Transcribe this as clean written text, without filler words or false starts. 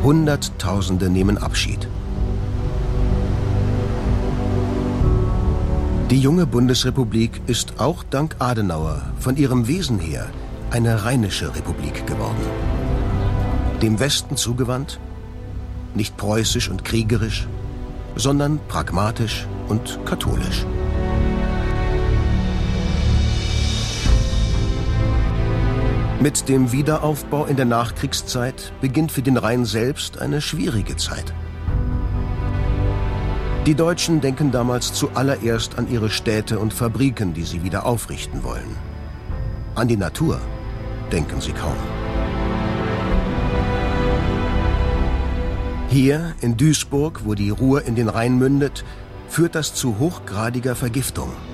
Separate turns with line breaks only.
Hunderttausende nehmen Abschied. Die junge Bundesrepublik ist auch dank Adenauer von ihrem Wesen her eine rheinische Republik geworden. Dem Westen zugewandt, nicht preußisch und kriegerisch, sondern pragmatisch und katholisch. Mit dem Wiederaufbau in der Nachkriegszeit beginnt für den Rhein selbst eine schwierige Zeit. Die Deutschen denken damals zuallererst an ihre Städte und Fabriken, die sie wieder aufrichten wollen. An die Natur denken sie kaum. Hier in Duisburg, wo die Ruhr in den Rhein mündet, führt das zu hochgradiger Vergiftung.